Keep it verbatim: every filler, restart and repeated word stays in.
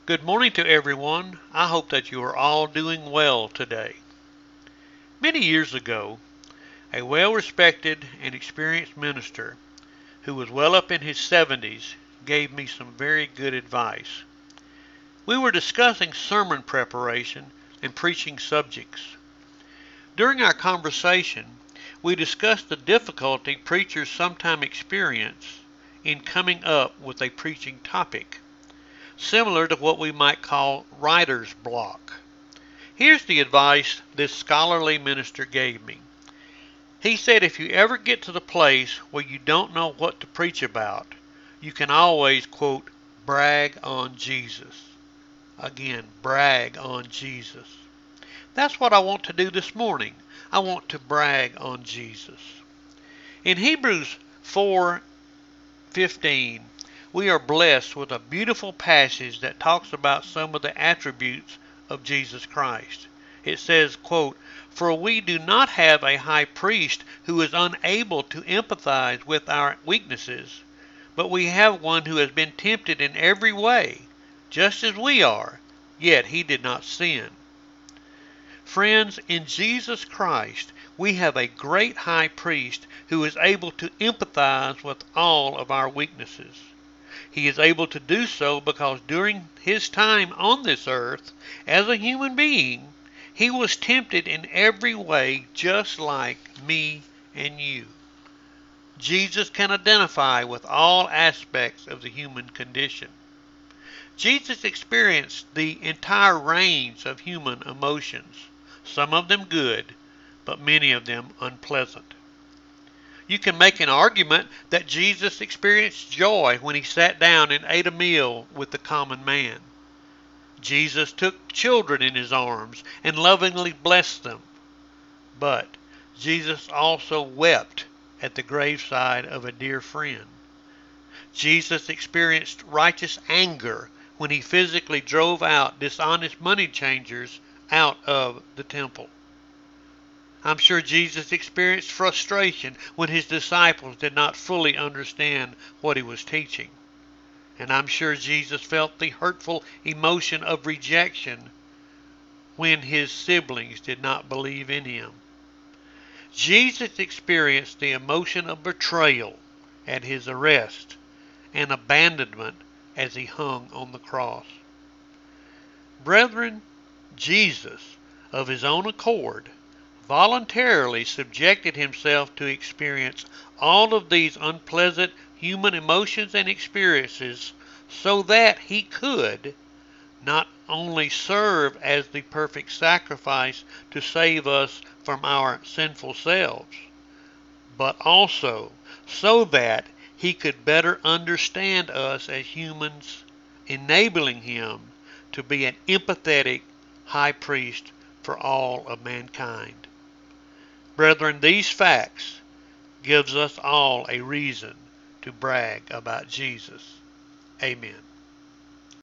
Good morning to everyone. I hope that you are all doing well today. Many years ago, a well-respected and experienced minister who was well up in his seventies gave me some very good advice. We were discussing sermon preparation and preaching subjects. During our conversation, we discussed the difficulty preachers sometimes experience in coming up with a preaching topic, similar to what we might call writer's block. Here's the advice this scholarly minister gave me. He said if you ever get to the place where you don't know what to preach about, you can always, quote, brag on Jesus. Again, brag on Jesus. That's what I want to do this morning. I want to brag on Jesus. In Hebrews four fifteen, we are blessed with a beautiful passage that talks about some of the attributes of Jesus Christ. It says, quote, "For we do not have a high priest who is unable to empathize with our weaknesses, but we have one who has been tempted in every way, just as we are, yet he did not sin." Friends, in Jesus Christ, we have a great high priest who is able to empathize with all of our weaknesses. He is able to do so because during his time on this earth, as a human being, he was tempted in every way just like me and you. Jesus can identify with all aspects of the human condition. Jesus experienced the entire range of human emotions, some of them good, but many of them unpleasant. You can make an argument that Jesus experienced joy when he sat down and ate a meal with the common man. Jesus took children in his arms and lovingly blessed them. But Jesus also wept at the graveside of a dear friend. Jesus experienced righteous anger when he physically drove out dishonest money changers out of the temple. I'm sure Jesus experienced frustration when his disciples did not fully understand what he was teaching. And I'm sure Jesus felt the hurtful emotion of rejection when his siblings did not believe in him. Jesus experienced the emotion of betrayal at his arrest and abandonment as he hung on the cross. Brethren, Jesus, of his own accord, voluntarily subjected himself to experience all of these unpleasant human emotions and experiences so that he could not only serve as the perfect sacrifice to save us from our sinful selves, but also so that he could better understand us as humans, enabling him to be an empathetic high priest for all of mankind. Brethren, these facts gives us all a reason to brag about Jesus. Amen.